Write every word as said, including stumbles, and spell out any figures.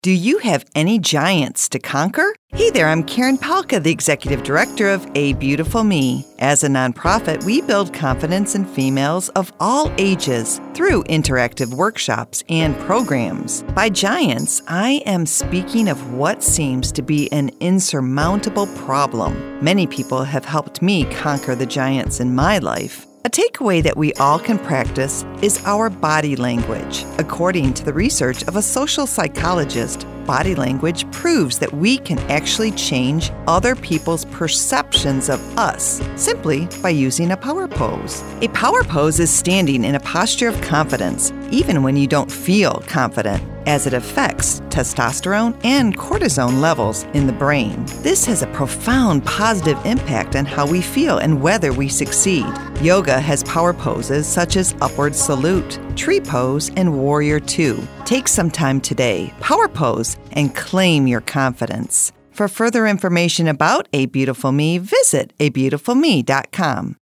Do you have any giants to conquer? Hey there, I'm Karen Palka, the Executive Director of A Beautiful Me. As a nonprofit, we build confidence in females of all ages through interactive workshops and programs. By giants, I am speaking of what seems to be an insurmountable problem. Many people have helped me conquer the giants in my life. A takeaway that we all can practice is our body language. According to the research of a social psychologist, body language proves that we can actually change other people's perceptions of us simply by using a power pose. A power pose is standing in a posture of confidence, even when you don't feel confident, as it affects testosterone and cortisone levels in the brain. This has a profound positive impact on how we feel and whether we succeed. Yoga has power poses such as upward salute, tree pose, and warrior two. Take some time today, power pose, and claim your confidence. For further information about A Beautiful Me, visit a beautiful me dot com.